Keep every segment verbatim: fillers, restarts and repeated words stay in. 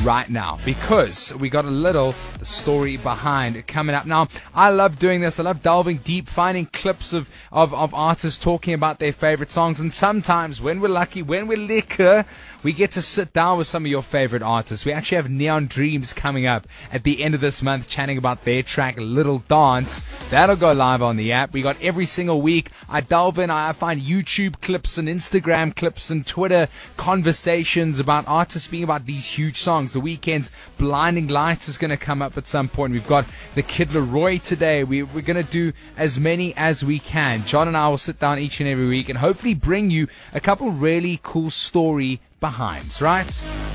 right now, because we got a little story behind it coming up. Now, I love doing this. I love delving deep, finding clips of, of, of artists talking about their favorite songs. And sometimes, when we're lucky, when we're liquor, we get to sit down with some of your favorite artists. We actually have Neon Dreams coming up at the end of this month, chatting about their track, Little Dance. That'll go live on the app. We got every single week. I delve in, I find YouTube clips and Instagram clips and Twitter conversations about artists speaking about these huge songs. The Weeknd's Blinding Lights is going to come up at some point. We've got the Kid Laroi today. We, we're going to do as many as we can. John and I will sit down each and every week and hopefully bring you a couple really cool story behinds, right?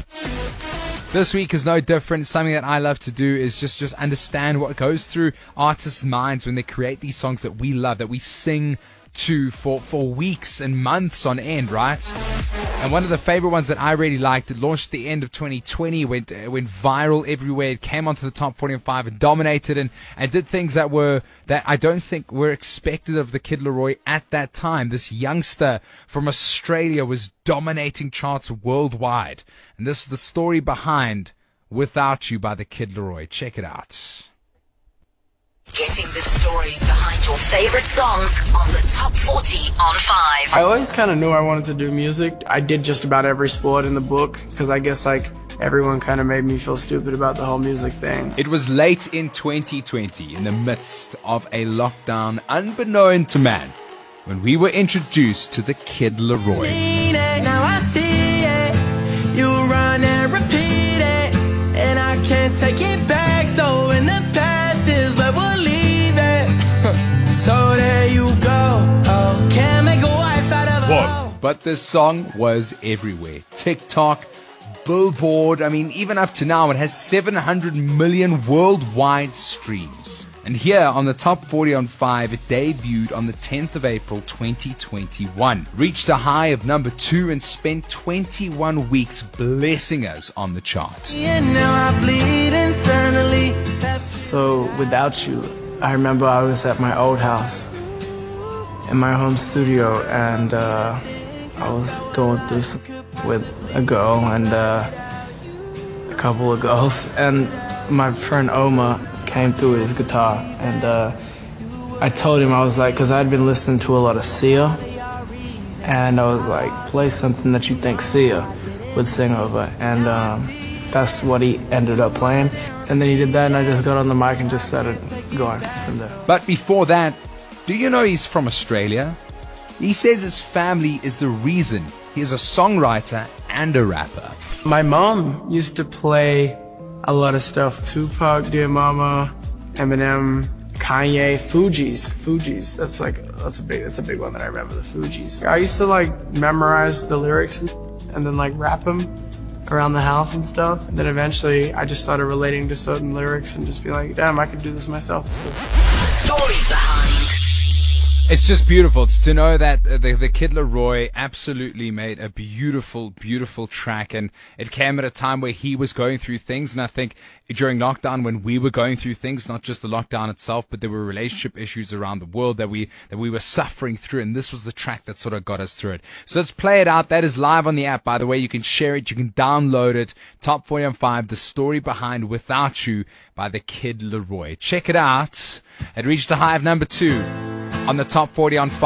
This week is no different. Something that I love to do is just, just understand what goes through artists' minds when they create these songs that we love, that we sing to for, for weeks and months on end, right? And one of the favorite ones that I really liked, it launched at the end of twenty twenty, went uh, went viral everywhere. It came onto the top forty-five and dominated and, and did things that were that I don't think were expected of the Kid Laroi at that time. This youngster from Australia was dominating charts worldwide. And this is the story behind Without You by the Kid Laroi. Check it out. Getting the stories behind your favorite songs on the Top forty on five. I always kind of knew I wanted to do music. I did just about every sport in the book because I guess like everyone kind of made me feel stupid about the whole music thing. It was late in twenty twenty, in the midst of a lockdown unbeknown to man, when we were introduced to the Kid Laroi. Now I see it. You run and repeat it, and I can't take it back. So in the past is where we'll leave it. So there you go. Oh, can't make a wife out of a Whoa. But this song was everywhere. TikTok, Billboard. I mean, even up to now, it has seven hundred million worldwide streams. And here on the Top forty on five, it debuted on the tenth of April twenty twenty-one. Reached a high of number two and spent twenty-one weeks blessing us on the chart. And now I bleed internally. So Without You, I remember I was at my old house in my home studio, and uh, I was going through some with a girl and uh, a couple of girls, and my friend Oma came through with his guitar, and uh, I told him, I was like, because I'd been listening to a lot of Sia, and I was like, play something that you think Sia would sing over, and um, that's what he ended up playing. And then he did that, and I just got on the mic and just started going from there. But before that, do you know he's from Australia? He says his family is the reason he's a songwriter and a rapper. My mom used to play a lot of stuff. Tupac, Dear Mama, Eminem, Kanye, Fugees. Fugees. That's like that's a big that's a big one that I remember. The Fugees. I used to like memorize the lyrics and then like rap them around the house and stuff. And then eventually I just started relating to certain lyrics and just be like, damn, I could do this myself. So. The story behind. It's just beautiful to know that the, the Kid Laroi absolutely made a beautiful, beautiful track, and it came at a time where he was going through things, and I think during lockdown when we were going through things, not just the lockdown itself, but there were relationship issues around the world that we that we were suffering through, and this was the track that sort of got us through it. So let's play it out. That is live on the app, by the way. You can share it, you can download it. Top forty on five, the story behind Without You by the Kid Laroi. Check it out. It reached a high of number two on the Top forty on five.